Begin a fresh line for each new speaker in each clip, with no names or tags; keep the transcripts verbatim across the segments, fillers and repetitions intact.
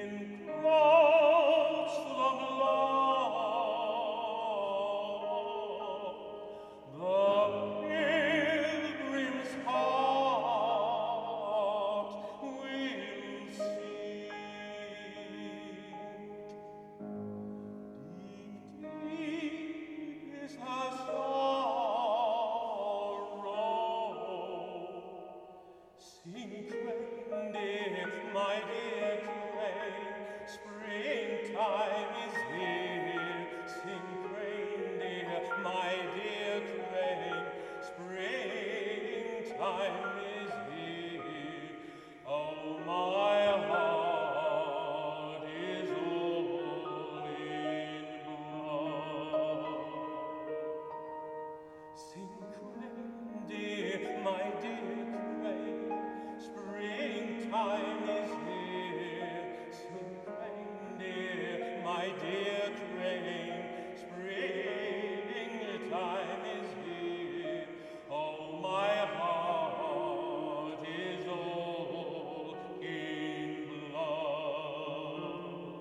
Encroach the blood, the pilgrim's heart will sing. Deep, deep is her sorrow. Sing, crane, my dear crane, springtime is here. Sing, crane dear, my dear crane, springtime is here. Oh, my heart is all in blood. Sing, crane dear, my dear crane, springtime is here. Sing, crane dear, my dear crane, springtime is here. Oh, my heart is all in blood.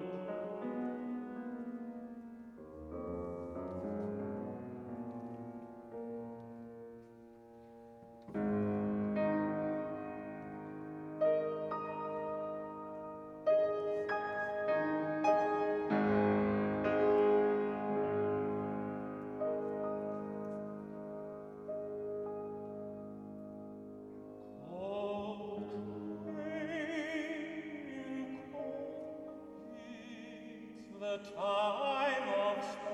Cold rain, cold heat, the time of spring.